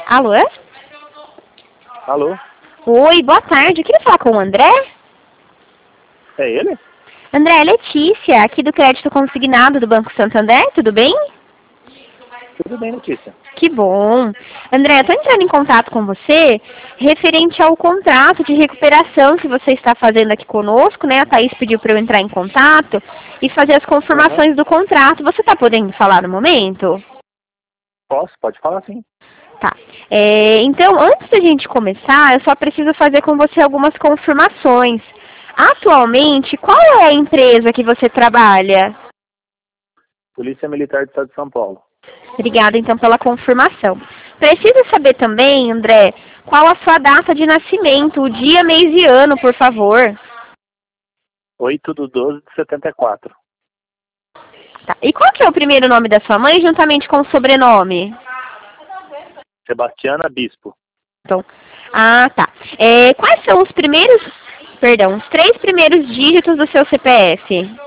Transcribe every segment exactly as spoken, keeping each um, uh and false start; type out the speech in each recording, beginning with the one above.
Alô? Alô? Oi, boa tarde. Eu queria falar com o André. É ele? André, é Letícia, aqui do Crédito Consignado do Banco Santander, tudo bem? Tudo bem, Letícia. Que bom. André, estou entrando em contato com você referente ao contrato de recuperação que você está fazendo aqui conosco, né? A Thaís pediu para eu entrar em contato e fazer as confirmações Uhum. do contrato. Você está podendo falar no momento? Posso? Pode falar sim. Tá. É, então, antes da gente começar, eu só preciso fazer com você algumas confirmações. Atualmente, qual é a empresa que você trabalha? Polícia Militar do Estado de São Paulo. Obrigada, então, pela confirmação. Preciso saber também, André, qual a sua data de nascimento, o dia, mês e ano, por favor. oito de doze de setenta e quatro. Tá. E qual que é o primeiro nome da sua mãe, juntamente com o sobrenome? Sebastiana Bispo. Então, ah, tá. É, quais são os primeiros, perdão, os três primeiros dígitos do seu C P F? cento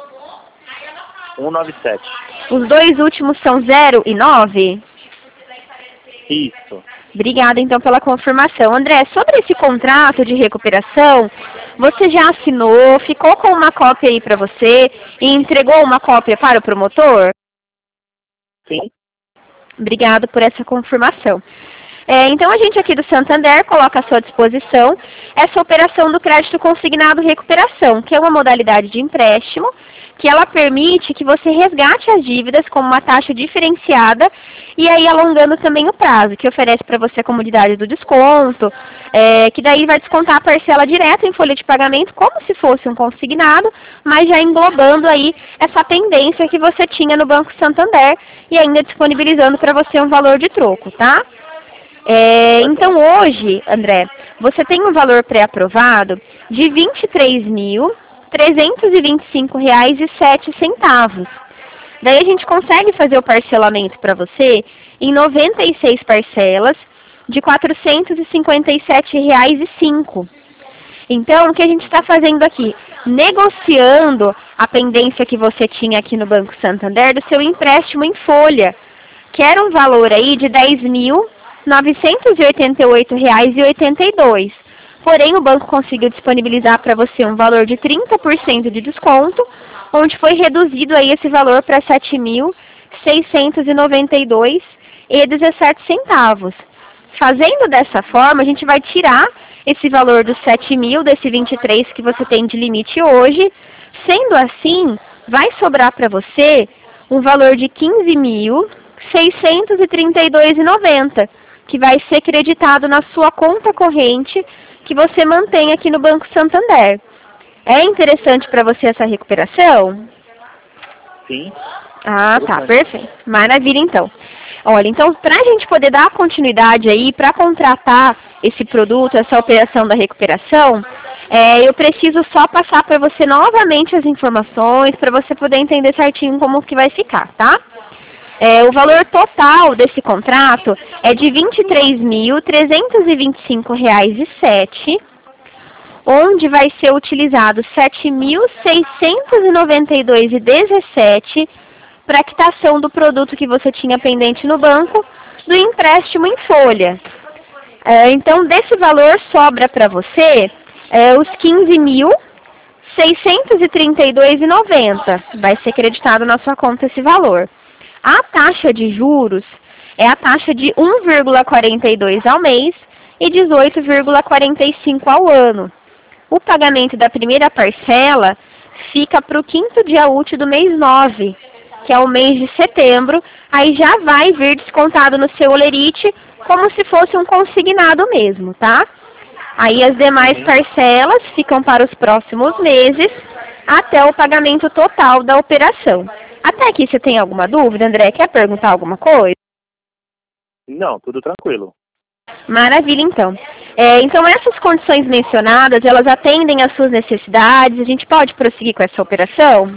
e noventa e sete. Os dois últimos são zero e nove? Isso. Obrigada, então, pela confirmação. André, sobre esse contrato de recuperação, você já assinou, ficou com uma cópia aí para você e entregou uma cópia para o promotor? Sim. Obrigado por essa confirmação. É, então, a gente aqui do Santander coloca à sua disposição essa operação do crédito consignado recuperação, que é uma modalidade de empréstimo que ela permite que você resgate as dívidas com uma taxa diferenciada e aí alongando também o prazo, que oferece para você a comodidade do desconto, é, que daí vai descontar a parcela direta em folha de pagamento como se fosse um consignado, mas já englobando aí essa pendência que você tinha no Banco Santander e ainda disponibilizando para você um valor de troco, tá? É, então hoje, André, você tem um valor pré-aprovado de vinte e três mil trezentos e vinte e cinco reais e sete centavos. Daí a gente consegue fazer o parcelamento para você em noventa e seis parcelas de quatrocentos e cinquenta e sete reais e cinco. Então, o que a gente está fazendo aqui? Negociando a pendência que você tinha aqui no Banco Santander do seu empréstimo em folha, que era um valor aí de dez mil novecentos e oitenta e oito reais e oitenta e dois. Porém, o banco conseguiu disponibilizar para você um valor de trinta por cento de desconto, onde foi reduzido aí esse valor para sete mil seiscentos e noventa e dois reais e dezessete centavos. Fazendo dessa forma, a gente vai tirar esse valor dos sete mil, desse vinte e três que você tem de limite hoje. Sendo assim, vai sobrar para você um valor de quinze mil seiscentos e trinta e dois reais e noventa centavos, que vai ser creditado na sua conta corrente que você mantém aqui no Banco Santander. É interessante para você essa recuperação? Sim. Ah, tá, perfeito. Maravilha, então. Olha, então, para a gente poder dar continuidade aí, para contratar esse produto, essa operação da recuperação, é, eu preciso só passar para você novamente as informações, para você poder entender certinho como que vai ficar, tá? É, o valor total desse contrato é de vinte e três mil trezentos e vinte e cinco reais e sete, onde vai ser utilizado sete mil seiscentos e noventa e dois reais e dezessete para a quitação do produto que você tinha pendente no banco, do empréstimo em folha. É, então, desse valor sobra para você é, os quinze mil seiscentos e trinta e dois reais e noventa centavos. Vai ser creditado na sua conta esse valor. A taxa de juros é a taxa de um vírgula quarenta e dois ao mês e dezoito vírgula quarenta e cinco ao ano. O pagamento da primeira parcela fica para o quinto dia útil do mês nove, que é o mês de setembro. Aí já vai vir descontado no seu holerite como se fosse um consignado mesmo, tá? Aí as demais parcelas ficam para os próximos meses até o pagamento total da operação. Até aqui você tem alguma dúvida, André? Quer perguntar alguma coisa? Não, tudo tranquilo. Maravilha, então. É, então, essas condições mencionadas, elas atendem às suas necessidades? A gente pode prosseguir com essa operação?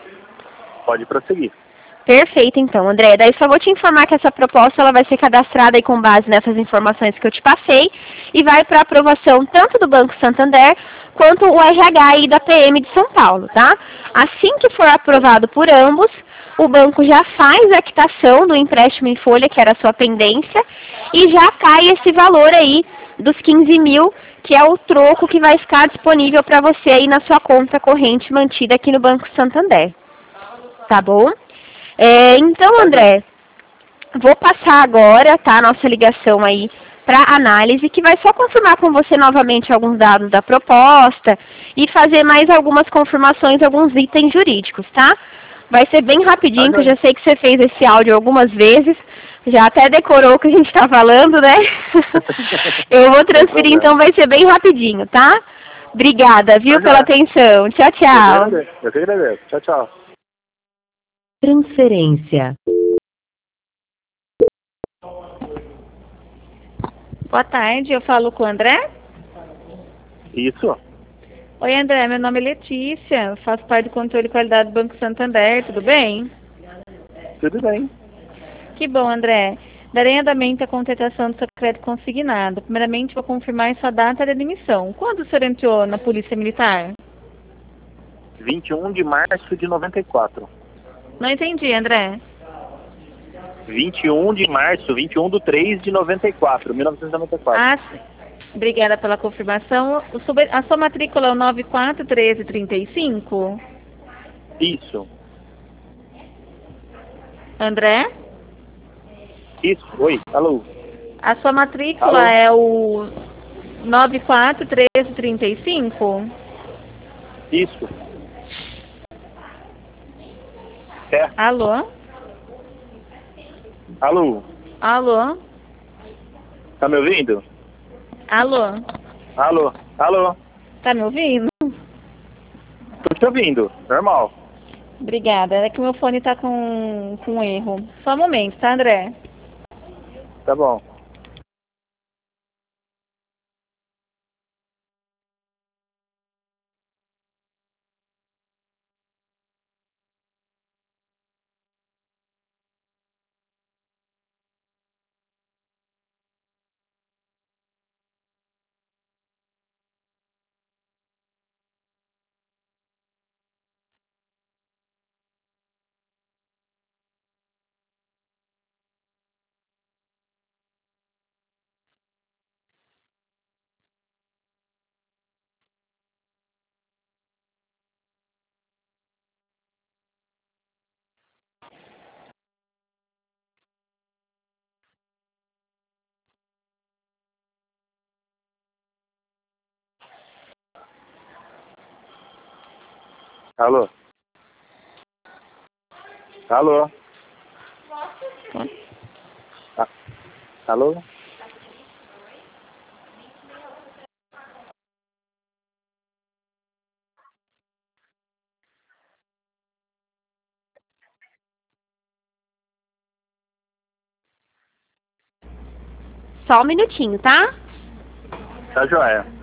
Pode prosseguir. Perfeito, então, André. Daí só vou te informar que essa proposta ela vai ser cadastrada aí com base nessas informações que eu te passei e vai para aprovação tanto do Banco Santander quanto o R H aí da P M de São Paulo, tá? Assim que for aprovado por ambos, o banco já faz a quitação do empréstimo em folha, que era a sua pendência, e já cai esse valor aí dos quinze mil, que é o troco que vai ficar disponível para você aí na sua conta corrente mantida aqui no Banco Santander. Tá bom? É, então, André, vou passar agora, tá, a nossa ligação aí para análise, que vai só confirmar com você novamente alguns dados da proposta e fazer mais algumas confirmações, alguns itens jurídicos, tá? Vai ser bem rapidinho, que eu já sei que você fez esse áudio algumas vezes, já até decorou o que a gente está falando, né? Eu vou transferir, então vai ser bem rapidinho, tá? Obrigada, viu, pela atenção. Tchau, tchau. Eu que agradeço. Tchau, tchau. Transferência. Boa tarde, eu falo com o André? Isso. Oi, André, meu nome é Letícia, faço parte do controle de qualidade do Banco Santander, tudo bem? Tudo bem. Que bom, André. Darei andamento à contratação do seu crédito consignado. Primeiramente, vou confirmar sua data de admissão. Quando o senhor entrou na Polícia Militar? vinte e um de março de noventa e quatro. Não entendi, André. vinte e um de março, vinte e um de três de noventa e quatro, mil novecentos e noventa e quatro. Ah, sim. Obrigada pela confirmação. O sub- A sua matrícula é o nove quatro um três três cinco? Isso. André? Isso. Oi. Alô. A sua matrícula Alô? é o nove quatro um três três cinco? Isso. Certo. Alô? Alô. Alô? Tá me ouvindo? Alô? Alô. Alô. Tá me ouvindo? Tô te ouvindo. Normal. Obrigada. É que o meu fone tá com, com erro. Só um momento, tá, André? Tá bom. Alô. Alô. Ah, alô. Só um minutinho, tá? Tá joia.